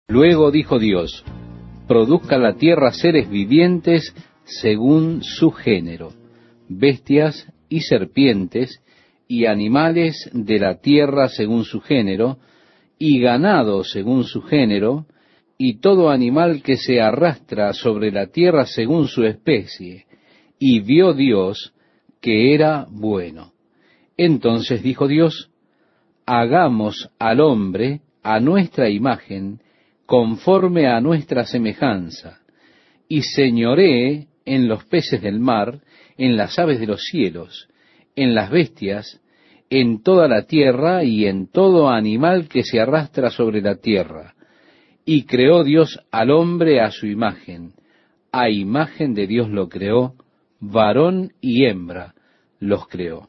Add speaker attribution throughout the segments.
Speaker 1: Luego dijo Dios: produzca la tierra seres vivientes según su género, bestias y serpientes, y animales de la tierra según su género, y ganado según su género, y todo animal que se arrastra sobre la tierra según su especie. Y vio Dios que era bueno. Entonces dijo Dios: hagamos al hombre a nuestra imagen, conforme a nuestra semejanza, y señoree en los peces del mar, en las aves de los cielos, en las bestias, en toda la tierra y en todo animal que se arrastra sobre la tierra. Y creó Dios al hombre a su imagen, a imagen de Dios lo creó, varón y hembra los creó.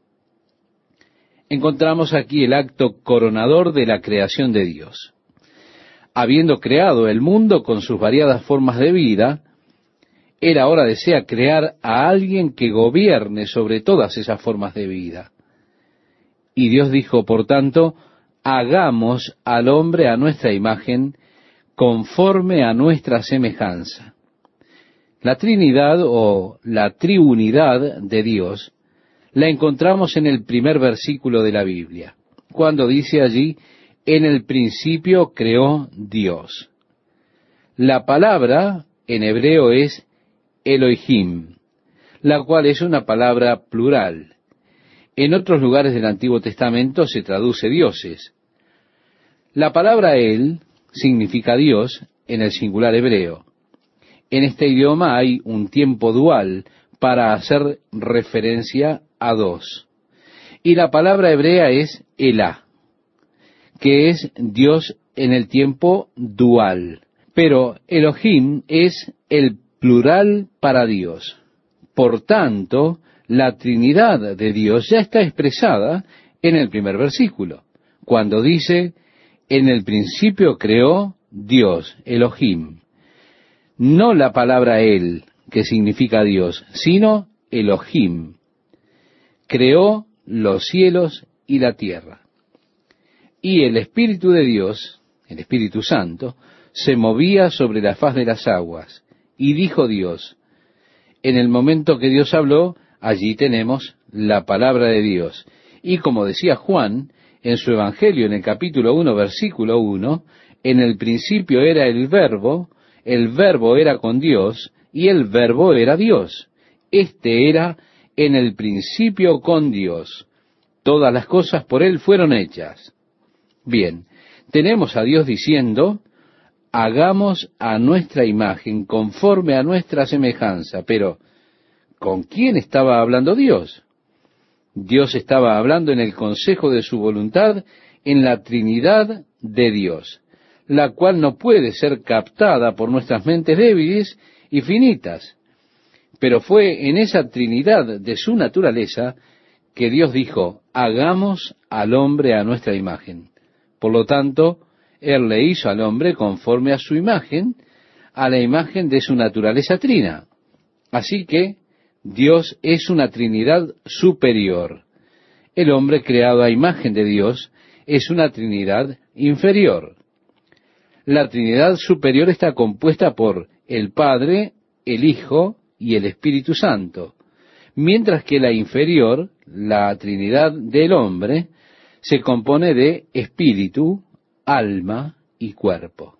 Speaker 1: Encontramos aquí el acto coronador de la creación de Dios. Habiendo creado el mundo con sus variadas formas de vida, Él ahora desea crear a alguien que gobierne sobre todas esas formas de vida. Y Dios dijo, por tanto, hagamos al hombre a nuestra imagen, conforme a nuestra semejanza. La Trinidad o la triunidad de Dios la encontramos en el primer versículo de la Biblia, cuando dice allí: en el principio creó Dios. La palabra en hebreo es Elohim, la cual es una palabra plural. En otros lugares del Antiguo Testamento se traduce dioses. La palabra El significa Dios en el singular hebreo. En este idioma hay un tiempo dual para hacer referencia a dos. Y la palabra hebrea es Elá, que es Dios en el tiempo dual. Pero Elohim es el plural para Dios. Por tanto, la Trinidad de Dios ya está expresada en el primer versículo, cuando dice: en el principio creó Dios, Elohim. No la palabra El, que significa Dios, sino Elohim. Creó los cielos y la tierra. Y el Espíritu de Dios, el Espíritu Santo, se movía sobre la faz de las aguas. Y dijo Dios. En el momento que Dios habló, allí tenemos la palabra de Dios. Y como decía Juan en su Evangelio, en el capítulo 1, versículo 1, en el principio era el Verbo era con Dios, y el Verbo era Dios. Este era en el principio con Dios. Todas las cosas por Él fueron hechas. Bien, tenemos a Dios diciendo: hagamos a nuestra imagen, conforme a nuestra semejanza. Pero, ¿con quién estaba hablando Dios? Dios estaba hablando en el consejo de su voluntad, en la Trinidad de Dios, la cual no puede ser captada por nuestras mentes débiles y finitas. Pero fue en esa Trinidad de su naturaleza que Dios dijo: hagamos al hombre a nuestra imagen. Por lo tanto, Él le hizo al hombre conforme a su imagen, a la imagen de su naturaleza trina. Así que Dios es una Trinidad superior. El hombre creado a imagen de Dios es una Trinidad inferior. La Trinidad superior está compuesta por el Padre, el Hijo y el Espíritu Santo, mientras que la inferior, la Trinidad del hombre, se compone de espíritu, alma y cuerpo.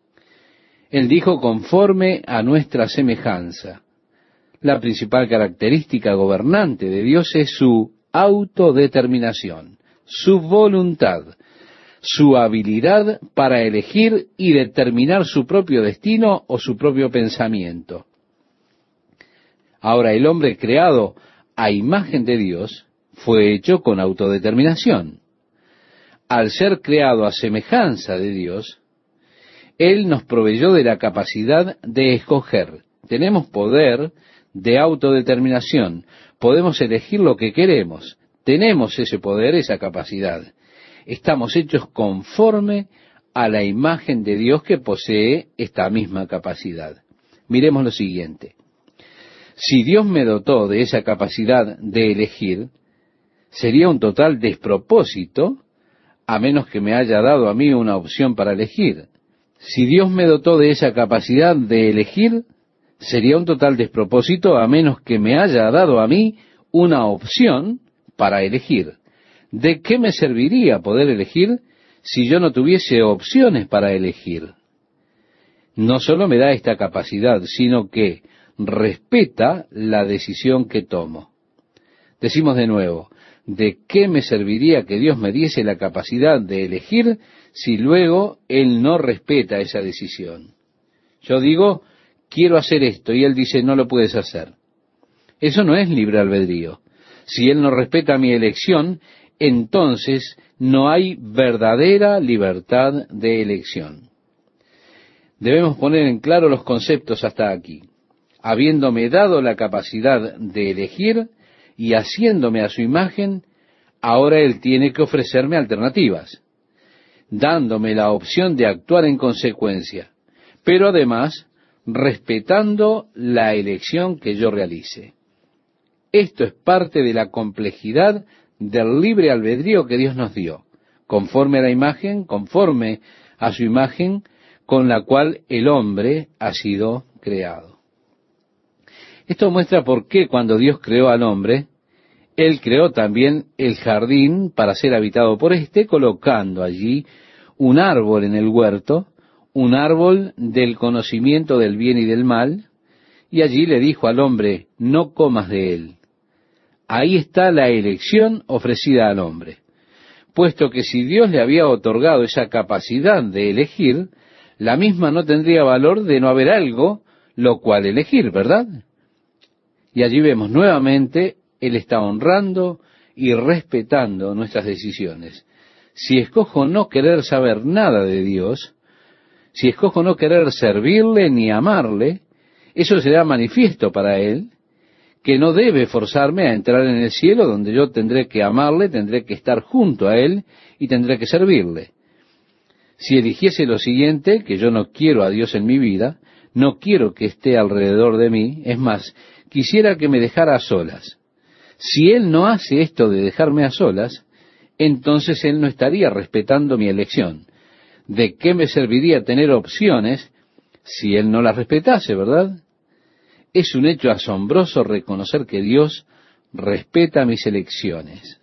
Speaker 1: Él dijo: conforme a nuestra semejanza. La principal característica gobernante de Dios es su autodeterminación, su voluntad, su habilidad para elegir y determinar su propio destino o su propio pensamiento. Ahora, el hombre creado a imagen de Dios fue hecho con autodeterminación. Al ser creado a semejanza de Dios, Él nos proveyó de la capacidad de escoger. Tenemos poder de autodeterminación. Podemos elegir lo que queremos. Tenemos ese poder, esa capacidad. Estamos hechos conforme a la imagen de Dios, que posee esta misma capacidad. Miremos lo siguiente. Si Dios me dotó de esa capacidad de elegir, sería un total despropósito a menos que me haya dado a mí una opción para elegir. Si Dios me dotó de esa capacidad de elegir, sería un total despropósito a menos que me haya dado a mí una opción para elegir. ¿De qué me serviría poder elegir si yo no tuviese opciones para elegir? No solo me da esta capacidad, sino que respeta la decisión que tomo. Decimos de nuevo, ¿de qué me serviría que Dios me diese la capacidad de elegir si luego Él no respeta esa decisión? Yo digo, quiero hacer esto, y Él dice, no lo puedes hacer. Eso no es libre albedrío. Si Él no respeta mi elección, entonces no hay verdadera libertad de elección. Debemos poner en claro los conceptos hasta aquí. Habiéndome dado la capacidad de elegir y haciéndome a su imagen, ahora Él tiene que ofrecerme alternativas, dándome la opción de actuar en consecuencia, pero además respetando la elección que yo realice. Esto es parte de la complejidad del libre albedrío que Dios nos dio, conforme a la imagen, conforme a su imagen con la cual el hombre ha sido creado. Esto muestra por qué cuando Dios creó al hombre, Él creó también el jardín para ser habitado por éste, colocando allí un árbol en el huerto, un árbol del conocimiento del bien y del mal, y allí le dijo al hombre, no comas de él. Ahí está la elección ofrecida al hombre, puesto que si Dios le había otorgado esa capacidad de elegir, la misma no tendría valor de no haber algo lo cual elegir, ¿verdad? Y allí vemos nuevamente, Él está honrando y respetando nuestras decisiones. Si escojo no querer saber nada de Dios, si escojo no querer servirle ni amarle, eso será manifiesto para Él, que no debe forzarme a entrar en el cielo donde yo tendré que amarle, tendré que estar junto a Él y tendré que servirle. Si eligiese lo siguiente, que yo no quiero a Dios en mi vida, no quiero que esté alrededor de mí, es más, quisiera que me dejara a solas. Si Él no hace esto de dejarme a solas, entonces Él no estaría respetando mi elección. ¿De qué me serviría tener opciones si Él no las respetase, verdad? Es un hecho asombroso reconocer que Dios respeta mis elecciones.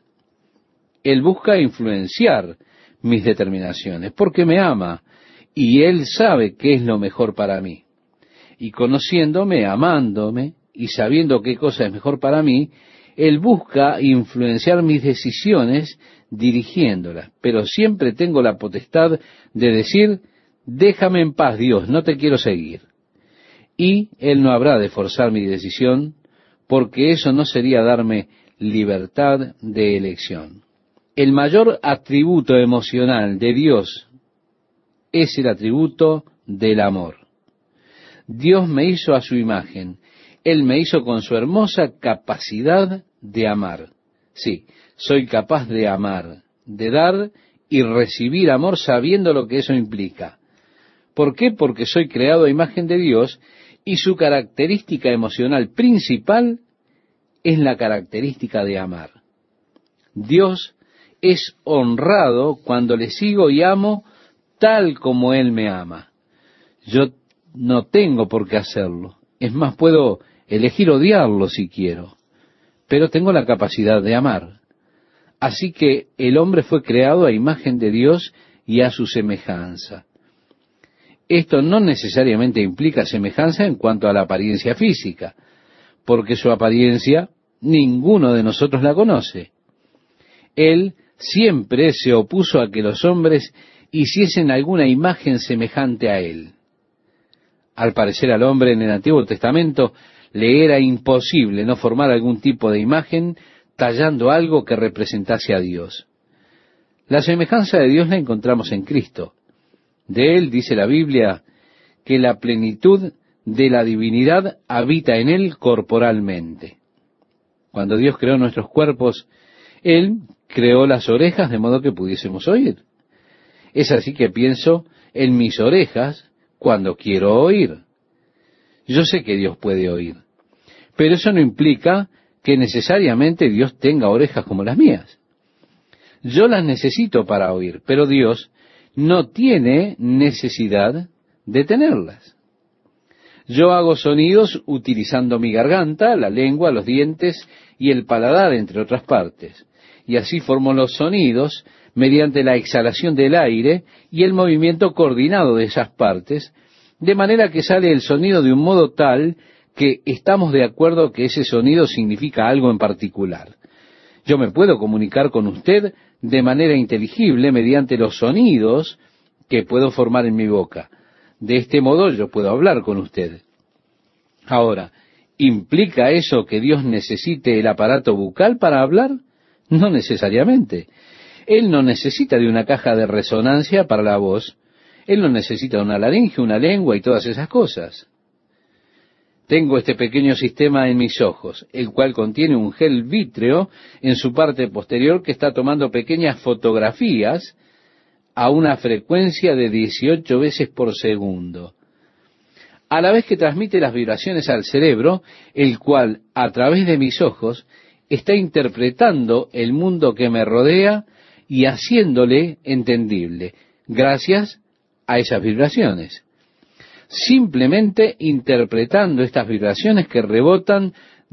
Speaker 1: Él busca influenciar mis determinaciones, porque me ama, y Él sabe qué es lo mejor para mí. Y conociéndome, amándome, y sabiendo qué cosa es mejor para mí, Él busca influenciar mis decisiones dirigiéndolas, pero siempre tengo la potestad de decir, déjame en paz, Dios, no te quiero seguir. Y Él no habrá de forzar mi decisión, porque eso no sería darme libertad de elección. El mayor atributo emocional de Dios es el atributo del amor. Dios me hizo a su imagen. Él me hizo con su hermosa capacidad de amar. Sí, soy capaz de amar, de dar y recibir amor sabiendo lo que eso implica. ¿Por qué? Porque soy creado a imagen de Dios y su característica emocional principal es la característica de amar. Dios es honrado cuando le sigo y amo tal como Él me ama. Yo no tengo por qué hacerlo. Es más, puedo elegir odiarlo si quiero, pero tengo la capacidad de amar. Así que el hombre fue creado a imagen de Dios y a su semejanza. Esto no necesariamente implica semejanza en cuanto a la apariencia física, porque su apariencia ninguno de nosotros la conoce. Él siempre se opuso a que los hombres hiciesen alguna imagen semejante a Él. Al parecer al hombre en el Antiguo Testamento le era imposible no formar algún tipo de imagen tallando algo que representase a Dios. La semejanza de Dios la encontramos en Cristo. De Él dice la Biblia que la plenitud de la divinidad habita en Él corporalmente. Cuando Dios creó nuestros cuerpos, Él creó las orejas de modo que pudiésemos oír. Es así que pienso en mis orejas cuando quiero oír. Yo sé que Dios puede oír, pero eso no implica que necesariamente Dios tenga orejas como las mías. Yo las necesito para oír, pero Dios no tiene necesidad de tenerlas. Yo hago sonidos utilizando mi garganta, la lengua, los dientes y el paladar, entre otras partes. Y así formo los sonidos mediante la exhalación del aire y el movimiento coordinado de esas partes, de manera que sale el sonido de un modo tal que estamos de acuerdo que ese sonido significa algo en particular. Yo me puedo comunicar con usted de manera inteligible mediante los sonidos que puedo formar en mi boca. De este modo yo puedo hablar con usted. Ahora, ¿implica eso que Dios necesite el aparato bucal para hablar? No necesariamente. Él no necesita de una caja de resonancia para la voz. Él no necesita una laringe, una lengua y todas esas cosas. Tengo este pequeño sistema en mis ojos, el cual contiene un gel vítreo en su parte posterior que está tomando pequeñas fotografías a una frecuencia de 18 veces por segundo. A la vez que transmite las vibraciones al cerebro, el cual, a través de mis ojos, está interpretando el mundo que me rodea y haciéndole entendible, gracias a esas vibraciones. Simplemente interpretando estas vibraciones que rebotan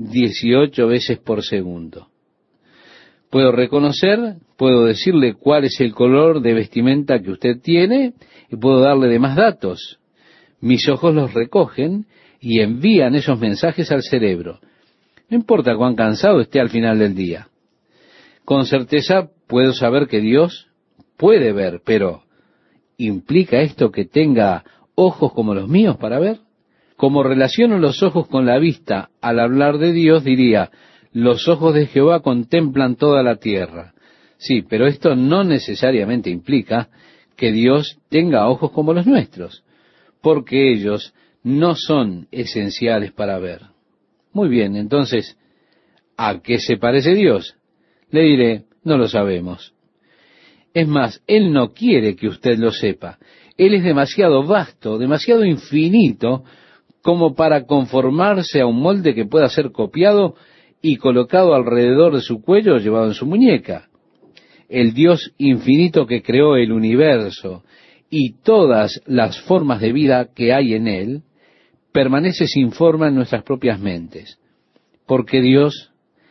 Speaker 1: 18 veces por segundo. Puedo reconocer, puedo decirle cuál es el color de vestimenta que usted tiene y puedo darle demás datos. Mis ojos los recogen y envían esos mensajes al cerebro. No importa cuán cansado esté al final del día. Con certeza puedo saber que Dios puede ver, pero ¿implica esto que tenga ojos como los míos para ver? Como relaciono los ojos con la vista al hablar de Dios, diría, los ojos de Jehová contemplan toda la tierra. Sí, pero esto no necesariamente implica que Dios tenga ojos como los nuestros, porque ellos no son esenciales para ver. Muy bien, entonces, ¿a qué se parece Dios? Le diré, no lo sabemos. Es más, Él no quiere que usted lo sepa. Él es demasiado vasto, demasiado infinito, como para conformarse a un molde que pueda ser copiado y colocado alrededor de su cuello o llevado en su muñeca. El Dios infinito que creó el universo y todas las formas de vida que hay en él, permanece sin forma en nuestras propias mentes, porque Dios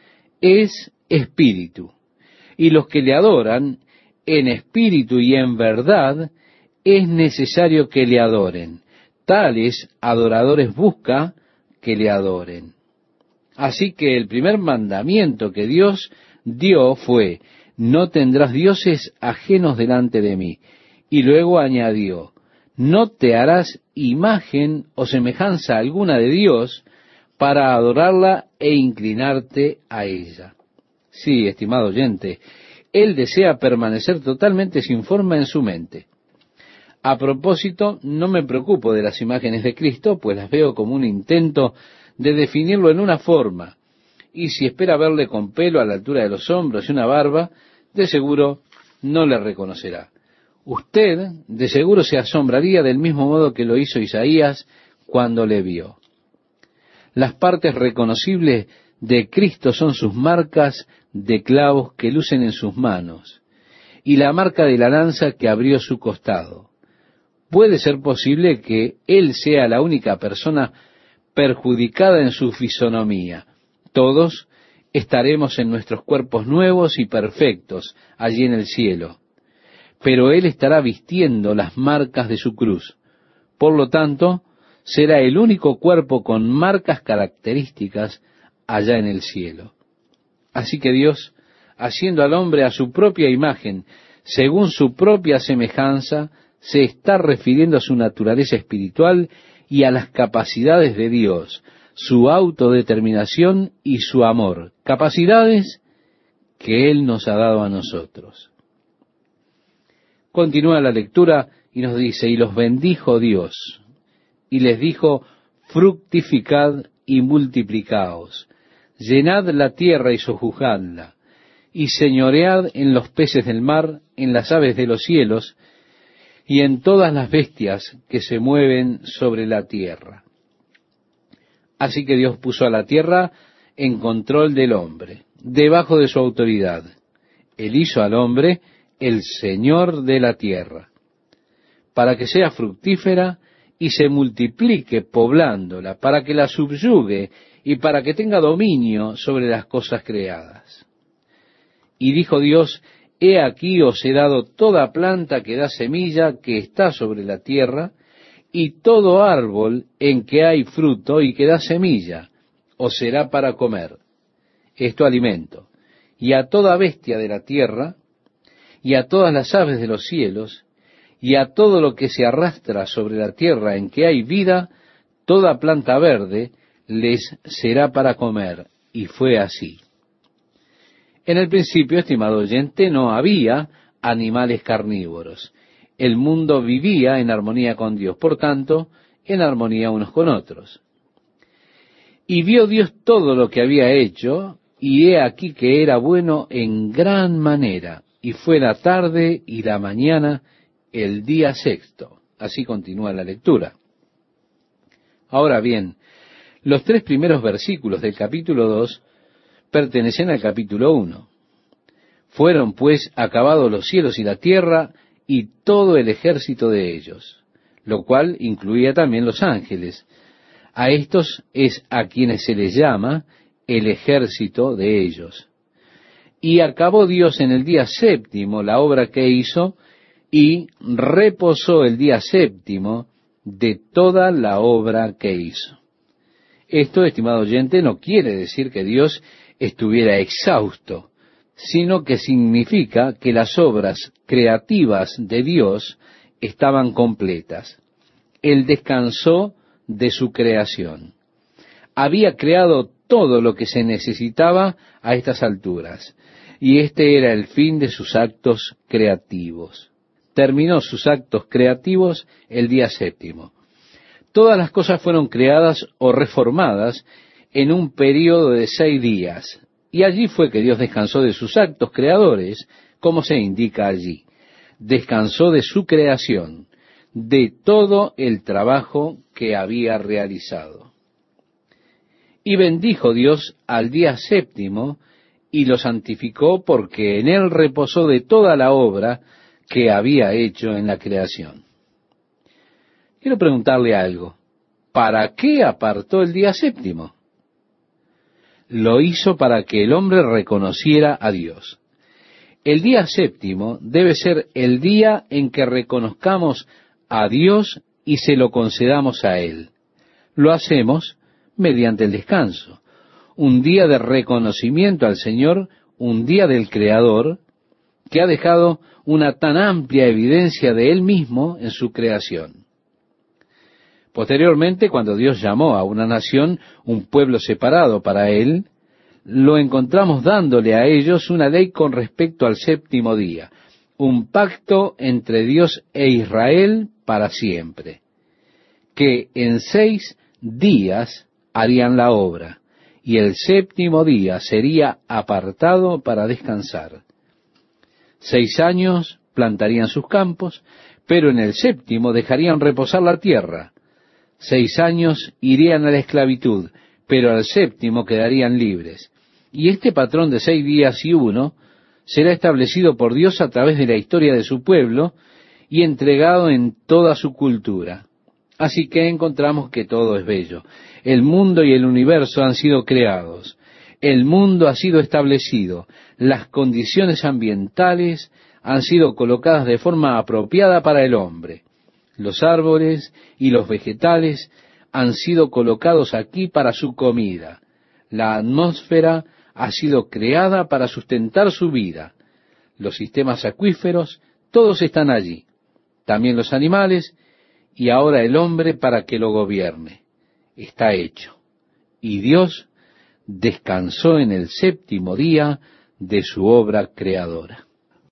Speaker 1: es espíritu, y los que le adoran en espíritu y en verdad, es necesario que le adoren. Tales adoradores busca que le adoren. Así que el primer mandamiento que Dios dio fue, no tendrás dioses ajenos delante de mí. Y luego añadió, no te harás imagen o semejanza alguna de Dios para adorarla e inclinarte a ella. Sí, estimado oyente, Él desea permanecer totalmente sin forma en su mente. A propósito, no me preocupo de las imágenes de Cristo, pues las veo como un intento de definirlo en una forma. Y si espera verle con pelo a la altura de los hombros y una barba, de seguro no le reconocerá. Usted, de seguro, se asombraría del mismo modo que lo hizo Isaías cuando le vio. Las partes reconocibles de Cristo son sus marcas de clavos que lucen en sus manos, y la marca de la lanza que abrió su costado. Puede ser posible que Él sea la única persona perjudicada en su fisonomía. Todos estaremos en nuestros cuerpos nuevos y perfectos allí en el cielo, pero Él estará vistiendo las marcas de su cruz. Por lo tanto, será el único cuerpo con marcas características allá en el cielo. Así que Dios, haciendo al hombre a su propia imagen, según su propia semejanza, se está refiriendo a su naturaleza espiritual y a las capacidades de Dios, su autodeterminación y su amor, capacidades que Él nos ha dado a nosotros. Continúa la lectura y nos dice, y los bendijo Dios, y les dijo, fructificad y multiplicaos, llenad la tierra y sojuzgadla, y señoread en los peces del mar, en las aves de los cielos, y en todas las bestias que se mueven sobre la tierra. Así que Dios puso a la tierra en control del hombre, debajo de su autoridad. Él hizo al hombre el Señor de la tierra. para que sea fructífera y se multiplique poblándola, para que la subyugue y para que tenga dominio sobre las cosas creadas. Y dijo Dios: He aquí os he dado toda planta que da semilla que está sobre la tierra, y todo árbol en que hay fruto y que da semilla, os será para comer. Esto alimento. Y a toda bestia de la tierra, y a todas las aves de los cielos, y a todo lo que se arrastra sobre la tierra en que hay vida, toda planta verde les será para comer. Y fue así. En el principio, estimado oyente, no había animales carnívoros. El mundo vivía en armonía con Dios, por tanto, en armonía unos con otros. Y vio Dios todo lo que había hecho, y he aquí que era bueno en gran manera. Y fue la tarde y la mañana, el día sexto. Así continúa la lectura. Ahora bien, los 3 primeros versículos del capítulo 2 pertenecen al capítulo 1. Fueron pues acabados los cielos y la tierra y todo el ejército de ellos, lo cual incluía también los ángeles. A estos es a quienes se les llama el ejército de ellos. Y acabó Dios en el día séptimo la obra que hizo, y reposó el día séptimo de toda la obra que hizo. Esto, estimado oyente, no quiere decir que Dios estuviera exhausto, sino que significa que las obras creativas de Dios estaban completas. Él descansó de su creación. Había creado todo lo que se necesitaba a estas alturas, y este era el fin de sus actos creativos. Terminó sus actos creativos el día séptimo. Todas las cosas fueron creadas o reformadas en un período de 6 días, y allí fue que Dios descansó de sus actos creadores, como se indica allí. Descansó de su creación, de todo el trabajo que había realizado. Y bendijo Dios al día séptimo, y lo santificó, porque en él reposó de toda la obra que había hecho en la creación. Quiero preguntarle algo. ¿Para qué apartó el día séptimo? Lo hizo para que el hombre reconociera a Dios. El día séptimo debe ser el día en que reconozcamos a Dios y se lo concedamos a Él. Lo hacemos mediante el descanso. Un día de reconocimiento al Señor, un día del Creador, que ha dejado una tan amplia evidencia de Él mismo en su creación. Posteriormente, cuando Dios llamó a una nación, un pueblo separado para Él, lo encontramos dándole a ellos una ley con respecto al séptimo día, un pacto entre Dios e Israel para siempre, que en 6 días harían la obra, y el séptimo día sería apartado para descansar. 6 años plantarían sus campos, pero en el séptimo dejarían reposar la tierra. 6 años irían a la esclavitud, pero al séptimo quedarían libres. Y este patrón de 6 días y 1 será establecido por Dios a través de la historia de su pueblo y entregado en toda su cultura. Así que encontramos que todo es bello. El mundo y el universo han sido creados. El mundo ha sido establecido. Las condiciones ambientales han sido colocadas de forma apropiada para el hombre. Los árboles y los vegetales han sido colocados aquí para su comida. La atmósfera ha sido creada para sustentar su vida. Los sistemas acuíferos, todos están allí. También los animales, y ahora el hombre para que lo gobierne. Está hecho. Y Dios descansó en el séptimo día de su obra creadora.